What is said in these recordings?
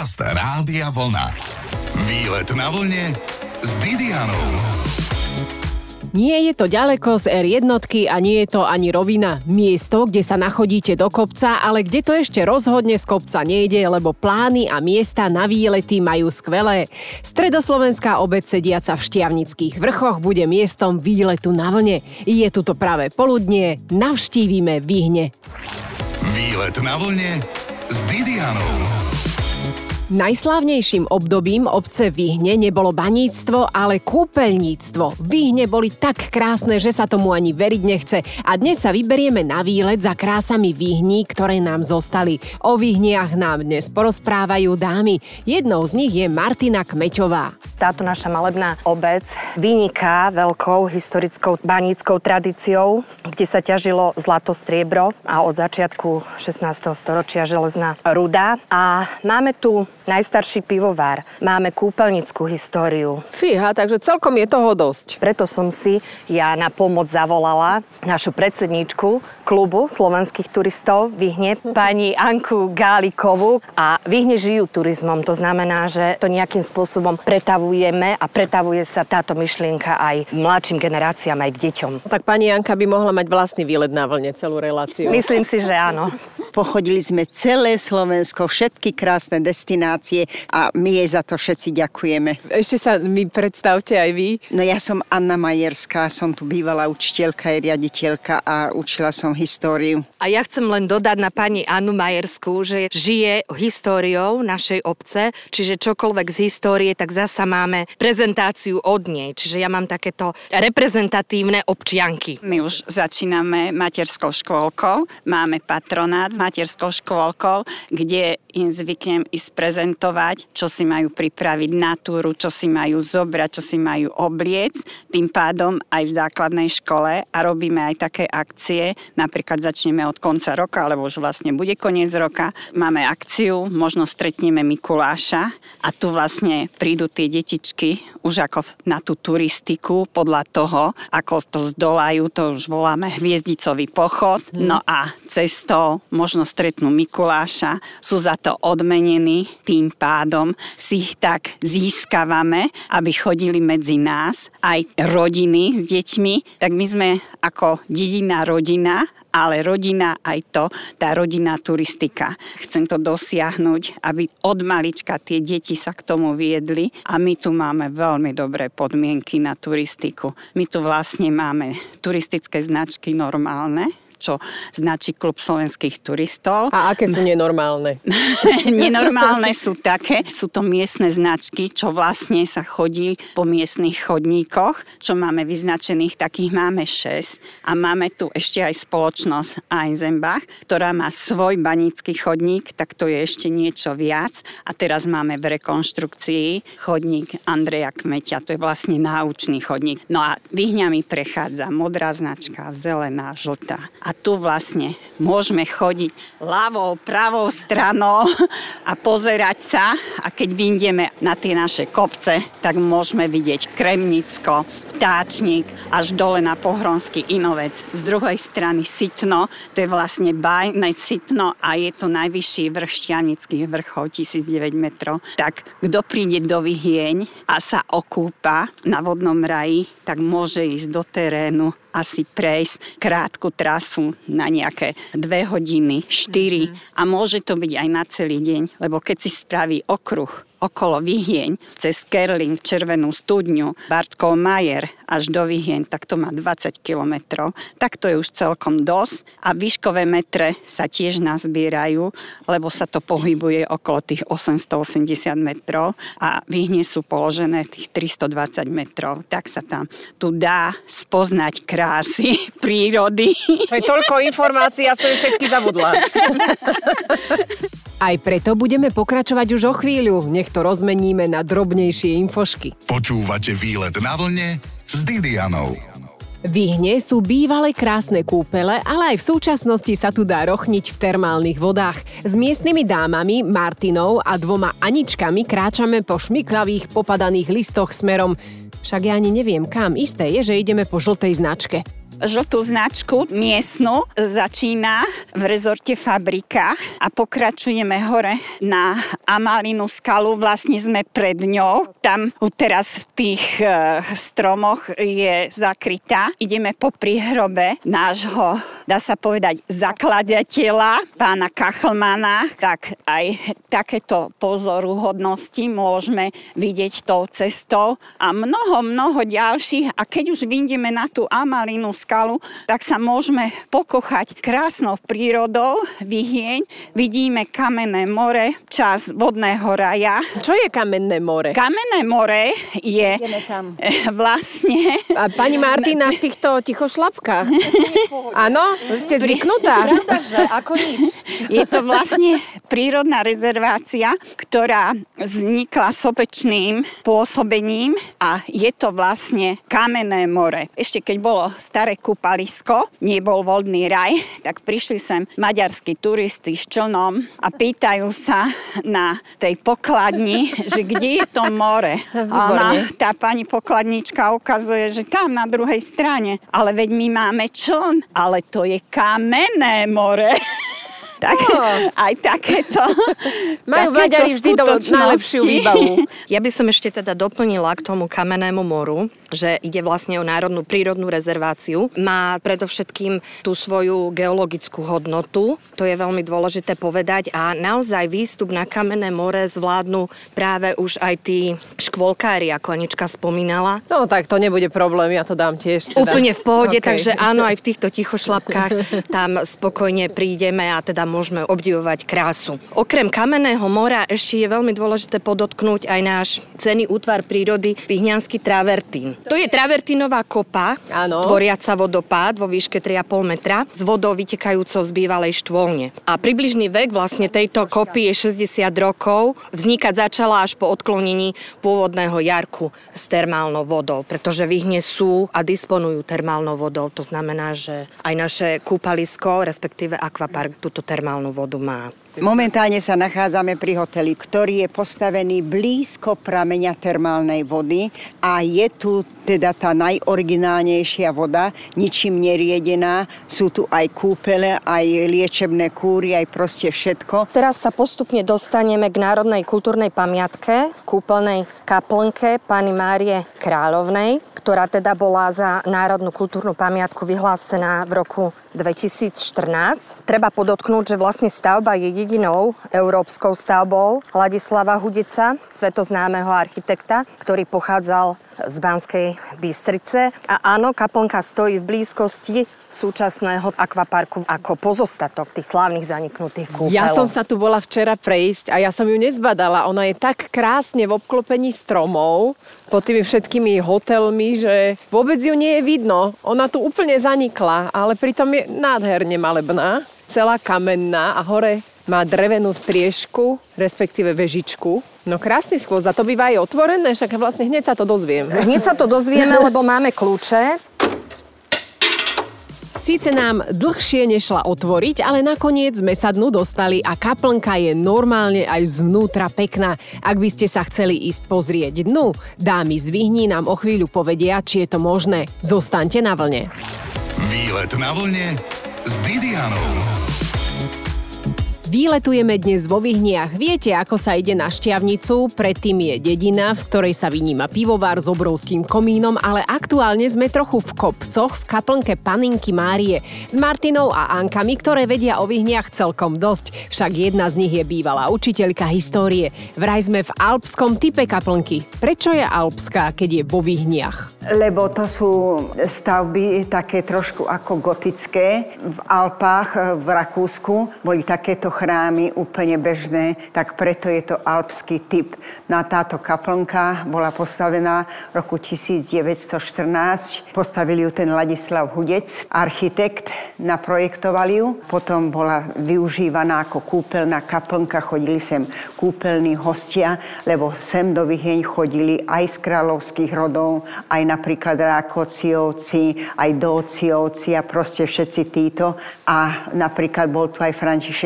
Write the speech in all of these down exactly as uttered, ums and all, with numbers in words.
Podcast Rádia Vlna. Výlet na vlne s Didianou. Nie je to ďaleko z er jednotky a nie je to ani rovina. Miesto, kde sa nachodíte do kopca, ale kde to ešte rozhodne z kopca nejde, lebo plány a miesta na výlety majú skvelé. Stredoslovenská obec sediaca v Štiavnických vrchoch bude miestom výletu na vlne. Je tu to práve poludnie, navštívime Vyhne. Výlet na vlne s Didianou. Najslávnejším obdobím obce Vyhne nebolo baníctvo, ale kúpeľníctvo. Vyhne boli tak krásne, že sa tomu ani veriť nechce. A dnes sa vyberieme na výlet za krásami Vyhní, ktoré nám zostali. O Vyhniach nám dnes porozprávajú dámy. Jednou z nich je Martina Kmeťová. Táto naša malebná obec vyniká veľkou historickou baníckou tradíciou, kde sa ťažilo zlato, striebro a od začiatku šestnásteho storočia železná ruda. A máme tu najstarší pivovár. Máme kúpeľnickú históriu. Fíha, takže celkom je toho dosť. Preto som si ja na pomoc zavolala našu predsedníčku klubu slovenských turistov Vyhne, pani Anku Gálikovú. A Vyhne žijú turizmom, to znamená, že to nejakým spôsobom pretavujeme a pretavuje sa táto myšlienka aj mladším generáciám, aj k deťom. Tak pani Anka by mohla mať vlastný výlet na vlne, celú reláciu. Myslím si, že áno. Pochodili sme celé Slovensko, všetky krásne destinácie a my jej za to všetci ďakujeme. Ešte sa mi predstavte aj vy. No ja som Anna Majerská, som tu bývalá učiteľka, aj riaditeľka a učila som históriu. A ja chcem len dodať na pani Annu Majerskú, že žije históriou našej obce, čiže čokoľvek z histórie, tak zasa máme prezentáciu od nej. Čiže ja mám takéto reprezentatívne občianky. My už začíname materskou škôlkou, máme patronát materskou škôlkou, kde im zvyknem ísť prezentovať, čo si majú pripraviť na túru, čo si majú zobrať, čo si majú obliec. Tým pádom aj v základnej škole a robíme aj také akcie. Napríklad začneme od konca roka, alebo už vlastne bude koniec roka. Máme akciu, možno stretneme Mikuláša a tu vlastne prídu tie detičky už ako na tú turistiku podľa toho, ako to zdolajú, to už voláme hviezdicový pochod. No a cestou možno stretnú Mikuláša, sú za to odmenení, tým pádom si ich tak získavame, aby chodili medzi nás aj rodiny s deťmi, tak my sme ako dedinná rodina, ale rodina aj to, tá rodinná turistika. Chcem to dosiahnuť, aby od malička tie deti sa k tomu viedli a my tu máme veľmi dobré podmienky na turistiku. My tu vlastne máme turistické značky normálne, čo značí Klub slovenských turistov. A aké sú nenormálne? Nenormálne sú také, sú to miestne značky, čo vlastne sa chodí po miestnych chodníkoch, čo máme vyznačených, takých máme šesť. A máme tu ešte aj spoločnosť Eisenbach, ktorá má svoj banícky chodník, tak to je ešte niečo viac. A teraz máme v rekonštrukcii chodník Andreja Kmeťa, to je vlastne náučný chodník. No a Vyhňami prechádza modrá značka, zelená, žltá. A tu vlastne môžeme chodiť ľavou, pravou stranou a pozerať sa. A keď vyjdeme na tie naše kopce, tak môžeme vidieť Kremnicko, Vtáčnik, až dole na Pohronský Inovec. Z druhej strany Sitno, to je vlastne bájne Sitno a je to najvyšší vrch Štiavnických vrchov, tisícdeväť metrov. Tak kto príde do Vyhieň a sa okúpa na vodnom raji, tak môže ísť do terénu asi prejsť krátku trasu na nejaké dve hodiny, štyri mm-hmm. a môže to byť aj na celý deň, lebo keď si spraví okruh okolo Vyhieň, cez Kerling, Červenú studňu, Bartkov Majer až do Vyhieň, tak to má dvadsať kilometrov. Tak to je už celkom dosť. A výškové metre sa tiež nazbierajú, lebo sa to pohybuje okolo tých osemstoosemdesiat metrov a Vyhne sú položené tých tristodvadsať metrov. Tak sa tam tu dá spoznať krásy prírody. To je toľko informácií, ja som všetky zabudla. Aj preto budeme pokračovať už o chvíľu. Nech to rozmeníme na drobnejšie infošky. Počúvate Výlet na vlne s Didianou. Vyhne sú bývalé krásne kúpele, ale aj v súčasnosti sa tu dá rochniť v termálnych vodách. S miestnymi dámami, Martinou a dvoma Aničkami kráčame po šmyklavých popadaných listoch smerom. Však ja ani neviem kam. Isté je, že ideme po žltej značke. žltú značku miestnu začína v rezorte Fabrika a pokračujeme hore na Amalinu skalu. Vlastne sme pred ňou. Tam teraz v tých e, stromoch je zakrytá. Ideme po príhrobe nášho, dá sa povedať, zakladateľa, pána Kachlmana. Tak aj takéto pozoruhodnosti môžeme vidieť tou cestou a mnoho, mnoho ďalších. A keď už vyjdeme na tú Amalinu skalu, tak sa môžeme pokochať krásnou prírodou Vyhieň. Vidíme Kamenné more, časť vodného raja. Čo je Kamenné more? Kamenné more je vlastne... A pani Martina v týchto tichošlapkách. Áno? Ste zvyknutá? Pravda, že ako nič. Je to vlastne prírodná rezervácia, ktorá vznikla sopečným pôsobením a je to vlastne Kamenné more. Ešte keď bolo staré kúpalisko, nebol vodný raj, tak prišli sem maďarskí turisti s člnom a pýtajú sa na tej pokladni, že kde je to more. A ona, tá pani pokladnička ukazuje, že tam na druhej strane. Ale veď my máme čln, ale to je Kamenné more. Tak, oh. Aj takéto. Majú Maďari vždy do najlepšiu výbavu. Ja by som ešte teda doplnila k tomu Kamennému moru, že ide vlastne o národnú prírodnú rezerváciu. Má predovšetkým tú svoju geologickú hodnotu, to je veľmi dôležité povedať a naozaj výstup na Kamenné more zvládnu práve už aj tí škôlkári, ako Anička spomínala. No tak to nebude problém, ja to dám tiež. Teda. Úplne v pohode, Okay. Takže áno, aj v týchto tichošlapkách tam spokojne prídeme a teda môžeme obdivovať krásu. Okrem Kamenného mora ešte je veľmi dôležité podotknúť aj náš cenný útvar prírody Vyhniansky travertín. To je travertínová kopa, áno. Tvoriaca vodopád vo výške tri a pol metra s vodou vytekajúcou z bývalej štôlne. A približný vek vlastne tejto kopy je šesťdesiat rokov. Vznikať začala až po odklonení pôvodného jarku s termálnou vodou, pretože Vyhne sú a disponujú termálnou vodou. To znamená, že aj naše kúpalisko, respektíve akvapark, túto termálnu vodu má. Momentálne sa nachádzame pri hoteli, ktorý je postavený blízko prameňa termálnej vody a je tu teda tá najoriginálnejšia voda, ničím neriedená. Sú tu aj kúpele, aj liečebné kúry, aj proste všetko. Teraz sa postupne dostaneme k národnej kultúrnej pamiatke, kúpeľnej kaplnke Panny Márie Kráľovnej, ktorá teda bola za národnú kultúrnu pamiatku vyhlásená v roku dvetisícštrnásť. Treba podotknúť, že vlastne stavba je jedinou európskou stavbou Ladislava Hudica, svetoznámeho architekta, ktorý pochádzal z Banskej Bystrice. A áno, kaplnka stojí v blízkosti súčasného akvaparku ako pozostatok tých slávnych zaniknutých kúpeľov. Ja som sa tu bola včera prejsť a ja som ju nezbadala. Ona je tak krásne v obklopení stromov, pod tými všetkými hotelmi, že vôbec ju nie je vidno. Ona tu úplne zanikla, ale pritom je nádherne malebná, celá kamenná a hore má drevenú striežku, respektíve vežičku. No krásny skvost, a to býva aj otvorené, však vlastne hneď sa to dozviem. Hneď sa to dozvieme, lebo máme kľúče. Síce nám dlhšie nešla otvoriť, ale nakoniec sme sa dnu dostali a kaplnka je normálne aj zvnútra pekná. Ak by ste sa chceli ísť pozrieť dnu, dámy z Vyhní nám o chvíľu povedia, či je to možné. Zostaňte na vlne. Výlet na vlne s Didianou. Výletujeme dnes vo Vyhniach. Viete, ako sa ide na Šťavnicu? Predtým je dedina, v ktorej sa vyníma pivovar s obrovským komínom, ale aktuálne sme trochu v kopcoch v kaplnke Paninky Márie s Martinou a Ankami, ktoré vedia o Vyhniach celkom dosť. Však jedna z nich je bývalá učiteľka histórie. Vraj sme v alpskom type kaplnky. Prečo je alpská, keď je vo Vyhniach? Lebo to sú stavby také trošku ako gotické. V Alpách, v Rakúsku boli takéto chrámy úplne bežné, tak preto je to alpský typ. Na táto kaplnka bola postavená v roku devätnásťstoštrnásť. Postavil ju ten Ladislav Hudec, architekt, naprojektoval ju. Potom bola využívaná ako kúpeľná kaplnka, chodili sem kúpeľní hostia, lebo sem do Vyhieň chodili aj z kráľovských rodov, aj napríklad Rákociovci, aj Dóciovci a proste všetci títo. A napríklad bol tu aj František Rák,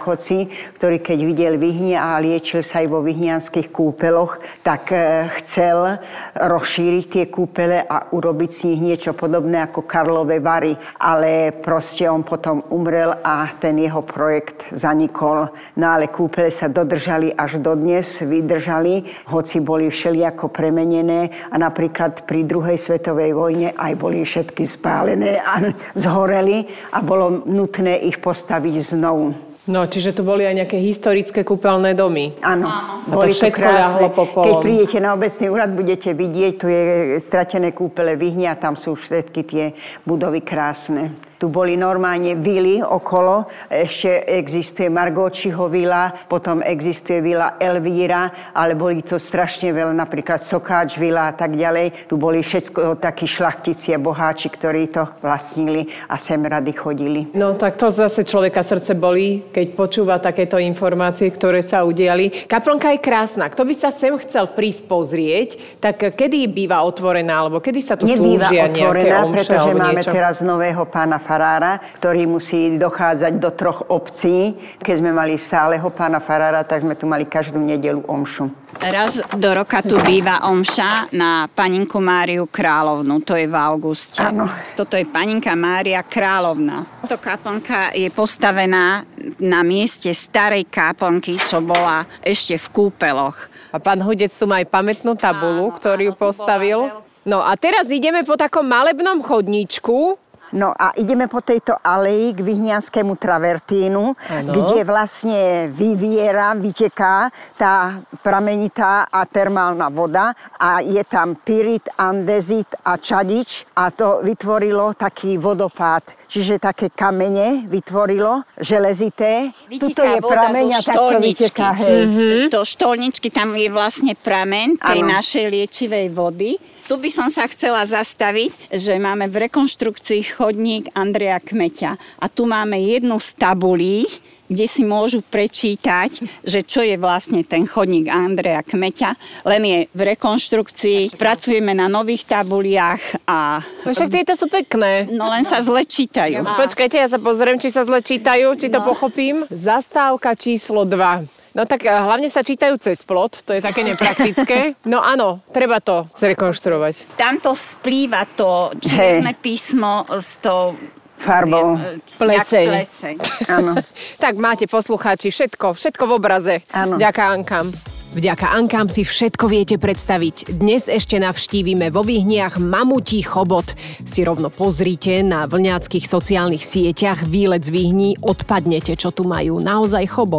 Rákóczi, ktorý keď videl Vyhnie a liečil sa aj vo vyhnianských kúpeloch, tak chcel rozšíriť tie kúpele a urobiť z nich niečo podobné ako Karlove Vary. Ale proste on potom umrel a ten jeho projekt zanikol. No ale kúpele sa dodržali až dodnes, vydržali, hoci boli všelijako premenené a napríklad pri druhej svetovej vojne aj boli všetky spálené a zhoreli a bolo nutné ich postaviť znovu. No, čiže tu boli aj nejaké historické kúpeľné domy. Áno, boli to všetko ľahlo popolom. Keď prídete na obecný úrad, budete vidieť, tu je stratené kúpele Vyhnia, tam sú všetky tie budovy krásne. Tu boli normálne vily okolo, ešte existuje Margóčiho vila, potom existuje vila Elvíra, ale boli to strašne veľa, napríklad Sokáč vila a tak ďalej. Tu boli všetko takí šlachtici a boháči, ktorí to vlastnili a sem rady chodili. No tak to zase človeka srdce bolí, keď počúva takéto informácie, ktoré sa udiali. Kaplnka je krásna. Kto by sa sem chcel prísť pozrieť, tak kedy býva otvorená, alebo kedy sa tu Nebýva slúžia otvorená, nejaké omše, pretože máme niečo? teraz nového pána farára, ktorý musí dochádzať do troch obcí. Keď sme mali stáleho pána farára, tak sme tu mali každú nedeľu omšu. Raz do roka tu býva omša na paninku Máriu Kráľovnu, to je v auguste. Áno. Toto je paninka Mária Kráľovna. Táto kaplnka je postavená na mieste starej kaplnky, čo bola ešte v kúpeloch. A pán Hudec tu má aj pamätnú tabulu, ktorú postavil. No a teraz ideme po takom malebnom chodníčku. No a ideme po tejto aleji k Vyhnianskému travertínu, ano. Kde vlastne vyviera, vyteká tá pramenitá a termálna voda a je tam pyrit, andezit a čadič a to vytvorilo taký vodopád. Čiže také kamene vytvorilo, železité. Tuto je prameň a takto vyteká. Hej. Mm-hmm. To štolničky, tam je vlastne prameň tej ano. Našej liečivej vody. Tu by som sa chcela zastaviť, že máme v rekonštrukcii chodník Andreja Kmeťa. A tu máme jednu z tabulí, kde si môžu prečítať, že čo je vlastne ten chodník Andreja Kmeťa. Len je v rekonštrukcii, pracujeme na nových tabuliach a... No však tieto sú pekné. No len sa zle čítajú. Počkajte, ja sa pozriem, či sa zle čítajú, či to no. pochopím. Zastávka číslo dva. No tak hlavne sa čítajú cez plot, to je také nepraktické. No áno, treba to zrekonštruovať. Tamto splýva to čierne písmo s tou farbou. Pleseň. Áno. Tak máte poslucháči všetko, všetko v obraze. Áno. Vďaka Ankám. Vďaka Ankám si všetko viete predstaviť. Dnes ešte navštívime vo Vyhniach mamutí chobot. Si rovno pozrite na vlňáckych sociálnych sieťach výlet z Vyhní, odpadnete, čo tu majú. Naozaj chobot.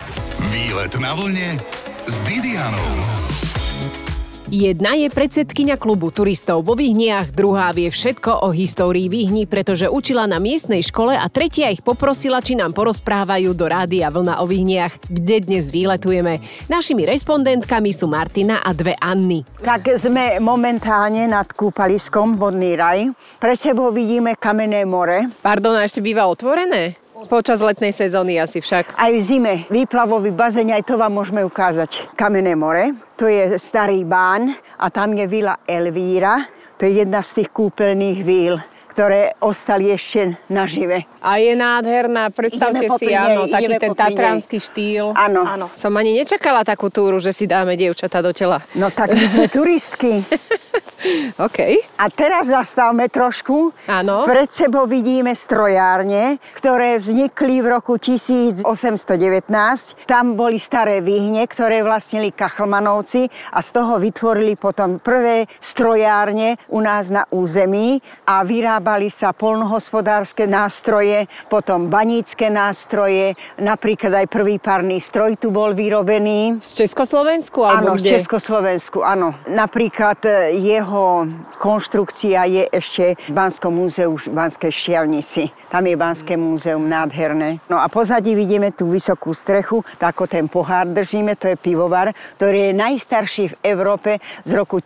Výlet na vlne s Didianou. Jedna je predsedkyňa klubu turistov vo Vyhniach, druhá vie všetko o histórii Vyhní, pretože učila na miestnej škole a tretia ich poprosila, či nám porozprávajú do Rádia Vlna o Vyhniach, kde dnes výletujeme. Našimi respondentkami sú Martina a dve Anny. Tak sme momentálne nad kúpaliskom Vodný raj. Pred sebou vidíme Kamenné more. Pardon, a ešte býva otvorené? Počas letnej sezóny asi však. Aj v zime výplavový bazén, aj to vám môžeme ukázať. Kamenné more, to je starý bán a tam je vila Elvíra, to je jedna z tých kúpeľných víl, ktoré ostali ešte nažive. A je nádherná, predstavte si, áno, taký ten tatranský štýl. Áno. áno. Som ani nečakala takú túru, že si dáme dievčatá do tela. No tak my sme turistky. OK. A teraz zastavme trošku. Áno. Pred sebou vidíme strojárne, ktoré vznikli v roku tisíc osemsto devätnásť. Tam boli staré Vyhne, ktoré vlastnili Kachlmanovci a z toho vytvorili potom prvé strojárne u nás na území a vyrábali sa poľnohospodárske nástroje, potom banícke nástroje, napríklad aj prvý párny stroj tu bol vyrobený. Z Československu? Alebo áno, kde? v Československu, áno. Napríklad jeho konštrukcia je ešte v Banskom múzeu v Banskej Štiavnici. Tam je Banské múzeum nádherné. No a pozadí vidíme tú vysokú strechu, tak ako ten pohár držíme, to je pivovar, ktorý je najstarší v Európe z roku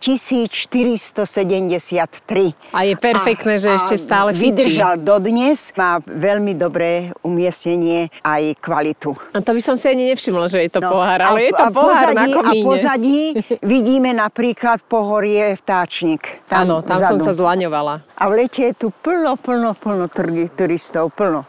tisícštyristosedemdesiattri. A je perfektné, a, že ešte stále fičí. Vydržal dodnes, má veľmi dobré umiestnenie aj kvalitu. A to by som si ani nevšimla, že je to no, pohár, ale a, je to pohár pozadí, na komíne. A pozadí vidíme napríklad pohorie Vtáčnik. Áno, tam, tam som sa zlaňovala. A v lete je tu plno, plno, plno turistov, plno.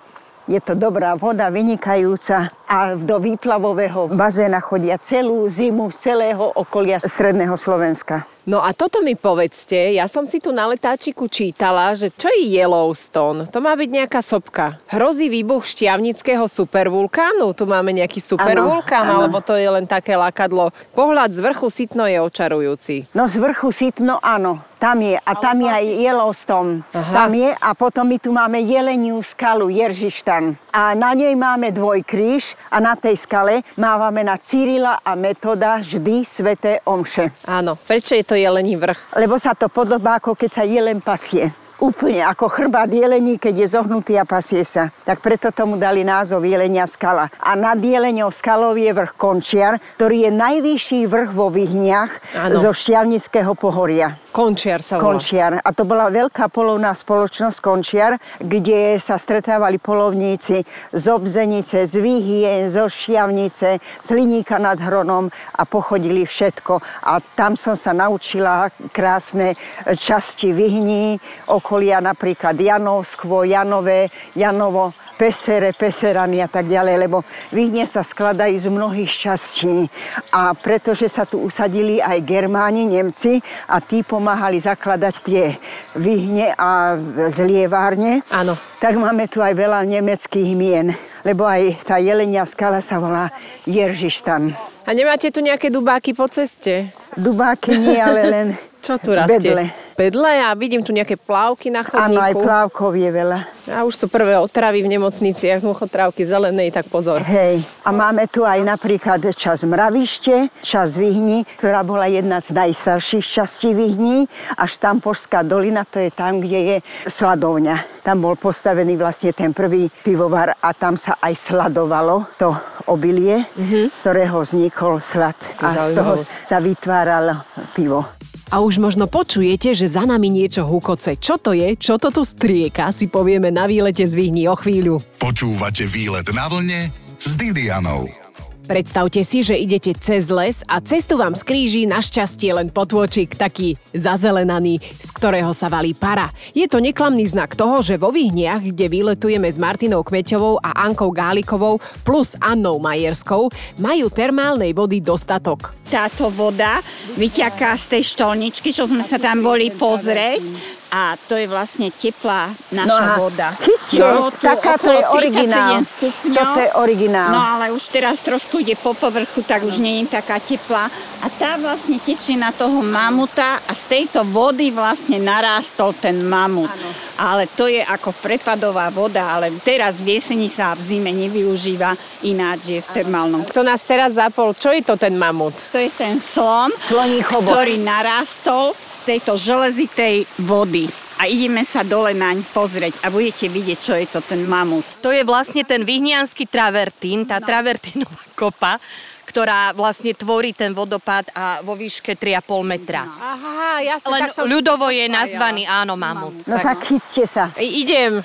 Je to dobrá voda, vynikajúca a do výplavového bazéna chodia celú zimu z celého okolia stredného Slovenska. No a toto mi povedzte, ja som si tu na letáčiku čítala, že čo je Yellowstone? To má byť nejaká sopka. Hrozí výbuch šťavnického supervulkánu? Tu máme nejaký supervulkán, alebo to je len také lakadlo? Pohľad z vrchu Sitno je očarujúci. No z vrchu Sitno áno. Tam je. A tam je aj Yellowstone. Aha. Tam je. A potom my tu máme Jeleniu skalu, Jeržištan. A na nej máme dvojkríž a na tej skale mávame na Cyrila a Metoda vždy sväté omše. Áno. Prečo je to Jelení vrch? Lebo sa to podobá, ako keď sa jelen pasie. Úplne ako chrbát jelení, keď je zohnutý a pasie sa. Tak preto tomu dali názov Jelenia skala. A nad Jeleniou skalou je vrch Končiar, ktorý je najvyšší vrch vo Vyhniach zo Šťavnického pohoria. Končiar sa volá. Končiar. A to bola veľká polovná spoločnosť Končiar, kde sa stretávali polovníci z Obzenice, z Vyhien, zo Šťavnice, z Hliníka nad Hronom a pochodili všetko. A tam som sa naučila krásne časti Vyhní, okolia napríklad Janovskvo, Janové, Janovo, Pesere, Peserany a tak ďalej, lebo Vyhnie sa skladajú z mnohých častí. A pretože sa tu usadili aj Germáni, Nemci a tí pomáhali zakladať tie Vyhne a zlievárne, áno, tak máme tu aj veľa nemeckých mien, lebo aj tá Jelenia skala sa volá Jeržištan. A nemáte tu nejaké dubáky po ceste? Dubáky nie, ale len čo tu rastie? bedle. Bedle a vidím tu nejaké plávky na chodníku. Áno, aj plávkov je veľa. A už sú prvé otravy v nemocniciach z muchotrávky zelenej, tak pozor. Hej, a máme tu aj napríklad časť Mravište, časť Vyhní, ktorá bola jedna z najstarších častí Vyhní, až Tampošská dolina, to je tam, kde je sladovňa. Tam bol postavený vlastne ten prvý pivovar a tam sa aj sladovalo to obilie, mm-hmm. z ktorého vznikol slad a z toho sa vytváralo pivo. A už možno počujete, že za nami niečo hukoce. Čo to je? Čo to tu strieka? Si povieme na výlete z Vyhní o chvíľu. Počúvate Výlet na vlne s Didianou. Predstavte si, že idete cez les a cestu vám skríži našťastie len potôčik, taký zazelenaný, z ktorého sa valí para. Je to neklamný znak toho, že vo Vyhniach, kde vyletujeme s Martinou Kmeťovou a Ankou Gálikovou plus Annou Majerskou, majú termálnej vody dostatok. Táto voda vyťaká z tej štolničky, čo sme sa tam boli pozrieť. A to je vlastne teplá naša no voda. Chycie, no, takáto je originál. Toto je originál. No ale už teraz trošku ide po povrchu, tak už nie je taká teplá. A tá vlastne tečie na toho mamuta a z tejto vody vlastne narástol ten mamut. Ano. Ale to je ako prepadová voda, ale teraz v jeseni sa v zime nevyužíva, ináč je v termálnom. Kto nás teraz zapol, čo je to ten mamut? To je ten slon, ktorý narástol z tejto železitej vody. A ideme sa dole naň pozrieť a budete vidieť, čo je to ten mamut. To je vlastne ten vyhniansky travertín, tá no. travertínová kopa, ktorá vlastne tvorí ten vodopád a vo výške tri a pol metra. Aha, jasne. Len tak som ľudovo je nazvaný, áno, mamut. No tak, tak chyste sa. I, idem.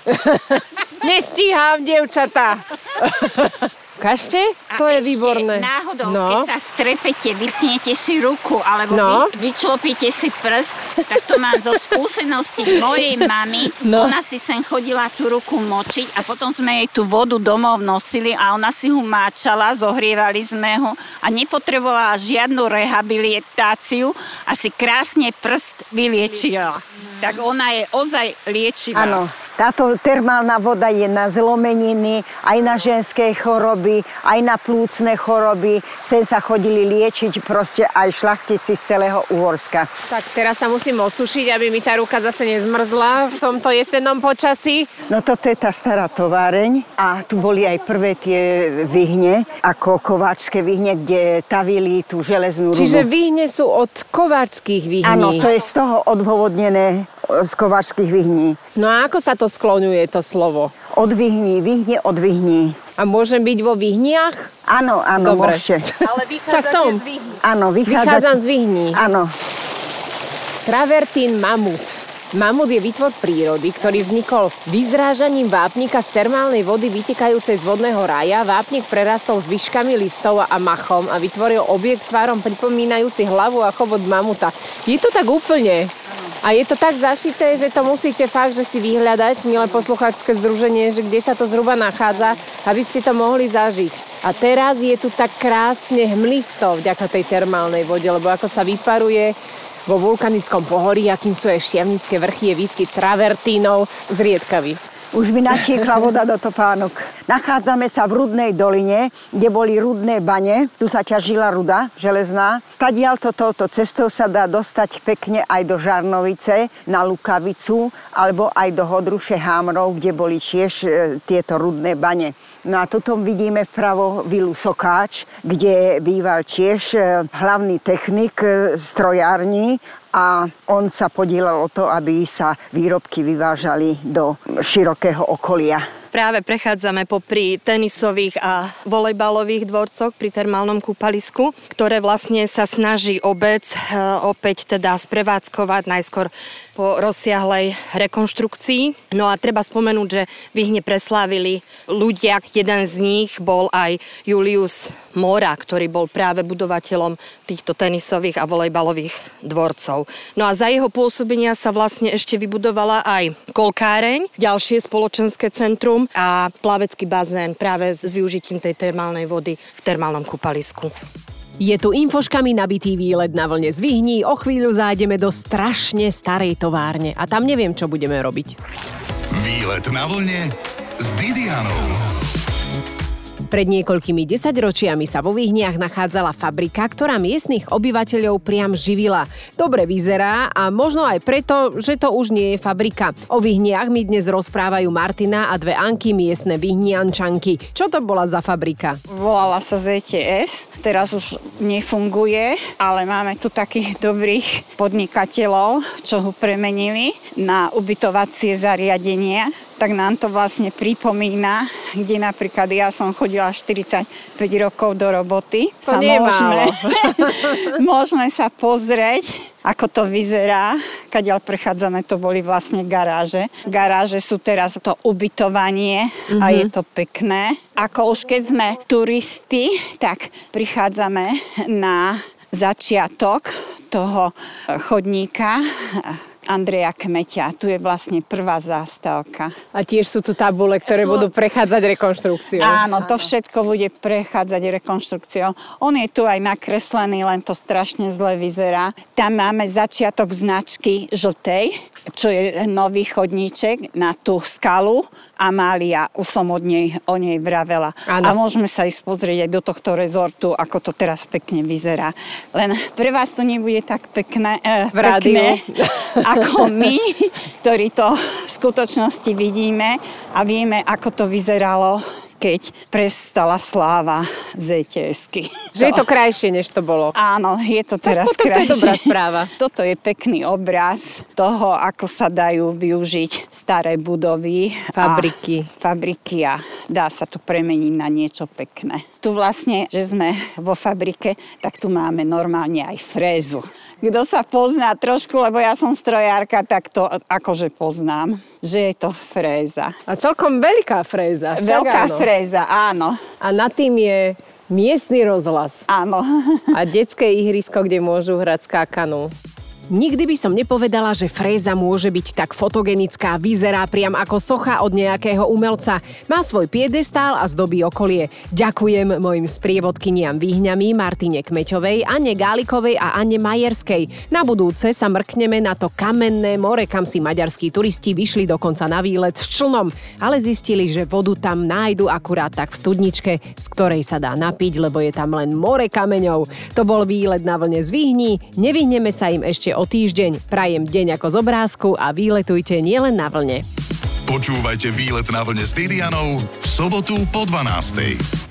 Nestíham, dievčatá. Ukážte? To je výborné. Náhodou, no. keď sa strepete, vypnete si ruku, alebo no. vy, vyčlopíte si prst, tak to mám zo skúseností mojej mamy. No. Ona si sem chodila tú ruku močiť a potom sme jej tú vodu domov nosili a ona si ho máčala, zohrievali sme ho a nepotrebovala žiadnu rehabilitáciu a si krásne prst vyliečila. Tak ona je ozaj liečivá. Áno. Táto termálna voda je na zlomeniny, aj na ženské choroby, aj na plúcne choroby. Sem sa chodili liečiť proste aj šlachtici z celého Uhorska. Tak teraz sa musím osušiť, aby mi tá ruka zase nezmrzla v tomto jesennom počasí. No toto je tá stará továreň a tu boli aj prvé tie Vyhne, ako kováčské Vyhne, kde tavili tú železnú rudu. Čiže Vyhne sú od kováčských Vyhní. Áno, to je z toho odôvodnené z kováčských Vyhní. No a ako sa to skloňuje, to slovo? Od Vyhní, Vyhne od Vyhní. A môžem byť vo Vyhniach? Áno, áno, dobre. Môžete. Ale vychádzate z Vyhní. Áno, vychádzate... Vychádzam z Vyhní. Áno. Travertín mamut. Mamut je výtvor prírody, ktorý vznikol vyzrážaním vápnika z termálnej vody vytekajúcej z vodného raja. Vápnik prerastol s výškami listov a machom a vytvoril objekt tvárom pripomínajúci hlavu a chobot mamuta. Je to tak úplne? A je to tak zašité, že to musíte fakt, že si vyhľadať, milé poslucháčske združenie, že kde sa to zhruba nachádza, aby ste to mohli zažiť. A teraz je tu tak krásne hmlisto vďaka tej termálnej vode, lebo ako sa vyparuje vo vulkanickom pohorí, akým sú aj Štiavnické vrchy, je výskyt travertínov zriedkavý. Už mi natiekla voda do topánok. Nachádzame sa v Rudnej doline, kde boli rudné bane. Tu sa ťažila ruda železná. Tadiaľto touto cestou sa dá dostať pekne aj do Žarnovice, na Lukavicu, alebo aj do Hodruše Hámrov, kde boli tiež e, tieto rudné bane. No a tuto vidíme vpravo vilu Sokáč, kde býval tiež e, hlavný technik e, strojární, a on sa podieľal o to, aby sa výrobky vyvážali do širokého okolia. Práve prechádzame popri tenisových a volejbalových dvorcoch pri termálnom kúpalisku, ktoré vlastne sa snaží obec e, opäť teda sprevádzkovať najskôr po rozsiahlej rekonštrukcii. No a treba spomenúť, že Vyhne preslávili ľudia. Jeden z nich bol aj Julius Mora, ktorý bol práve budovateľom týchto tenisových a volejbalových dvorcov. No a za jeho pôsobenia sa vlastne ešte vybudovala aj koľkáreň, ďalšie spoločenské centrum a plavecký bazén práve s využitím tej termálnej vody v termálnom kúpalisku. Je tu infoškami nabitý výlet na vlne z Vyhní. O chvíľu zájdeme do strašne starej továrne a tam neviem, čo budeme robiť. Výlet na vlne s Didianou. Pred niekoľkými desaťročiami sa vo Vyhniach nachádzala fabrika, ktorá miestnych obyvateľov priam živila. Dobre vyzerá a možno aj preto, že to už nie je fabrika. O Vyhniach mi dnes rozprávajú Martina a dve Anky, miestne Vyhniančanky. Čo to bola za fabrika? Volala sa zet té es, teraz už nefunguje, ale máme tu takých dobrých podnikateľov, čo ho premenili na ubytovacie zariadenia. Tak nám to vlastne pripomína, kde napríklad ja som chodila štyridsaťpäť rokov do roboty. To nie je málo. Môžeme sa pozrieť, ako to vyzerá. Kadiaľ prechádzame, to boli vlastne garáže. Garáže sú teraz to ubytovanie mm-hmm. a je to pekné. Ako už keď sme turisti, tak prichádzame na začiatok toho chodníka Andreja Kmeťa. Tu je vlastne prvá zástavka. A tiež sú tu tabule, ktoré sú... budú prechádzať rekonštrukciou. Áno, to všetko bude prechádzať rekonštrukciou. On je tu aj nakreslený, len to strašne zle vyzerá. Tam máme začiatok značky žltej, čo je nový chodníček na tú skalu. Amália, už som od nej, o nej vravela. Áno. A môžeme sa ísť pozrieť aj do tohto rezortu, ako to teraz pekne vyzerá. Len pre vás to nebude tak pekné, eh, v rádiu. Pekné ako my, ktorí to v skutočnosti vidíme a vieme, ako to vyzeralo, keď prestala sláva zet té esky. Že je to krajšie, než to bolo. Áno, je to teraz tak krajšie. To je dobrá správa. Toto je pekný obraz toho, ako sa dajú využiť staré budovy. Fabriky. A fabriky a dá sa to premeniť na niečo pekné. Tu vlastne, že sme vo fabrike, tak tu máme normálne aj frézu. Kto sa pozná trošku, lebo ja som strojárka, tak to akože poznám, že je to fréza. A celkom veľká fréza. Veľká áno. fréza, áno. A nad tým je miestny rozhlas. Áno. A detské ihrisko, kde môžu hrať skákanu. Nikdy by som nepovedala, že fréza môže byť tak fotogenická, vyzerá priam ako socha od nejakého umelca. Má svoj piedestál a zdobí okolie. Ďakujem mojim sprievodkyniam Vyhňami Martine Kmeťovej, Anne Gálikovej a Anne Majerskej. Na budúce sa mrkneme na to kamenné more, kam si maďarskí turisti vyšli dokonca na výlet s člnom, ale zistili, že vodu tam nájdu akurát tak v studničke, z ktorej sa dá napiť, lebo je tam len more kameňov. To bol výlet na vlne z Vyhní. Nevyhneme sa im ešte o týždeň. Prajem deň ako z obrázku a výletujte nielen na vlne. Počúvajte Výlet na vlne s Didianou v sobotu po dvanástej.